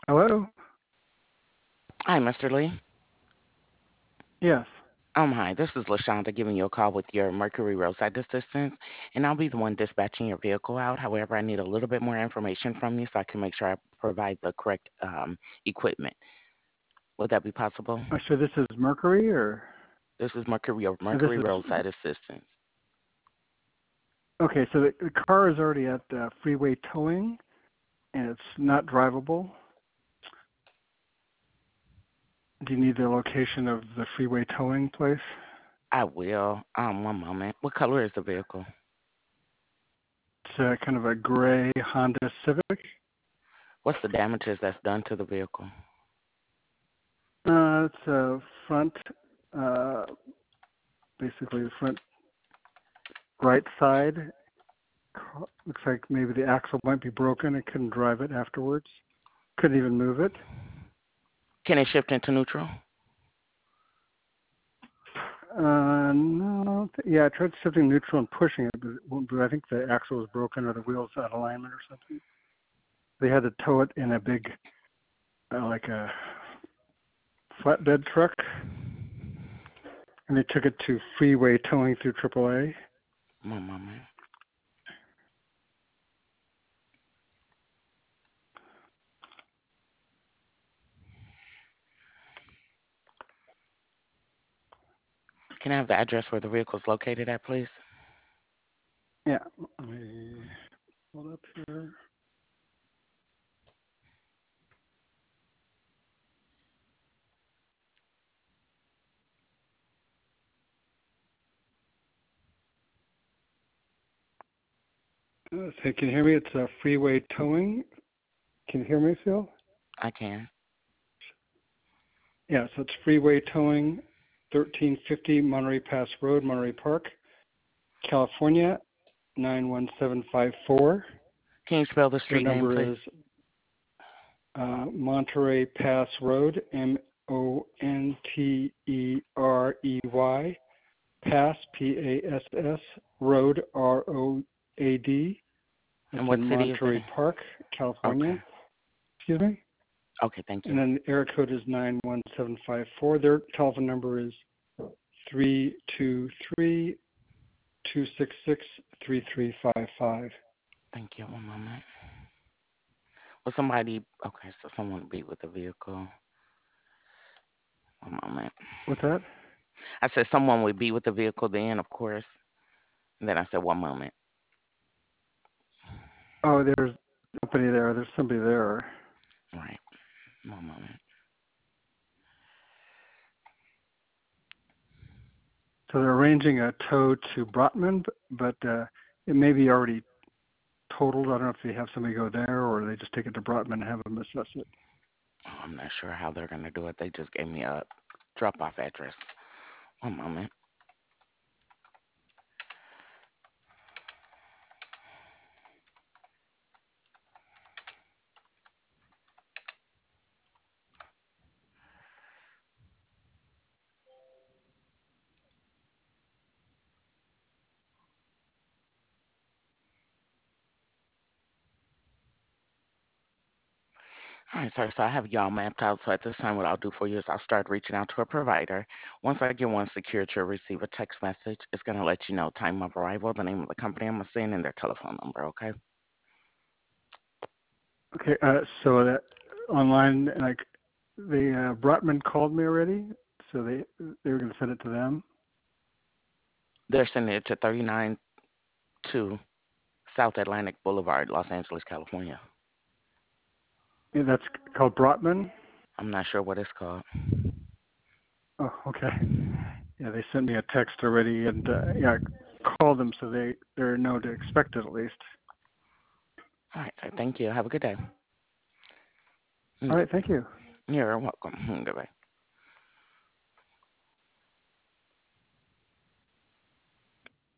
Hello? Hi, Mr. Lee. Yes. Hi, this is LaShonda giving you a call with your Mercury roadside assistance, and I'll be the one dispatching your vehicle out. However, I need a little bit more information from you so I can make sure I provide the correct equipment. Would that be possible? So this is Mercury or This is Mercury this Mercury is roadside assistance. okay, so the car is already at freeway towing and it's not drivable. Do you need the location of the freeway towing place? I will. One moment. What color is the vehicle? It's kind of a gray Honda Civic. What's the damages that's done to the vehicle? It's a front, uh, basically the front right side. Looks like maybe the axle might be broken. I couldn't drive it afterwards. Couldn't even move it. Can it shift into neutral? No. Yeah, I tried shifting neutral and pushing it, but it won't do. I think the axle was broken or the wheels out of alignment or something. They had to tow it in a big, like a flatbed truck, and they took it to freeway towing through AAA. One moment. Can I have the address where the vehicle is located at, please? Yeah, let me hold up here. So can you hear me? It's freeway towing. Can you hear me, Phil? I can. Yeah, so it's freeway towing, 1350 Monterey Pass Road, Monterey Park, California, 91754. Can you spell the Their street name, number is please? Monterey Pass Road, Monterey, Pass, Pass, Road, Road. That's And what in city is that Monterey in? Park, Okay. California. Excuse me. Okay, thank And you. then the area code is 91754. Their telephone number is 323-266-3355. Thank you. One moment. Well, somebody, okay, so someone will be with the vehicle. One moment. What's that? I said someone would be with the vehicle then, of course. And then I said 1 moment. Oh, there's nobody there. There's somebody there. All right. 1 moment. So they're arranging a tow to Brotman, but it may be already totaled. I don't know if they have somebody go there or they just take it to Brotman and have them assess it. Oh, I'm not sure how they're going to do it. They just gave me a drop off address. 1 moment. All right, sir. So I have y'all mapped out. So at this time, what I'll do for you is I'll start reaching out to a provider. Once I get one secured, you'll receive a text message. It's going to let you know time of arrival, the name of the company I'm seeing, and their telephone number, okay? Okay, so that online, like the Brotman called me already, so they were going to send it to them. They're sending it to 392 South Atlantic Boulevard, Los Angeles, California. Yeah, that's called Brotman. I'm not sure what it's called. Oh, okay. Yeah, they sent me a text already, and yeah, I called them so they know to expect it at least. All right, sir. Thank you. Have a good day. All Mm, right, thank you. You're welcome. Goodbye.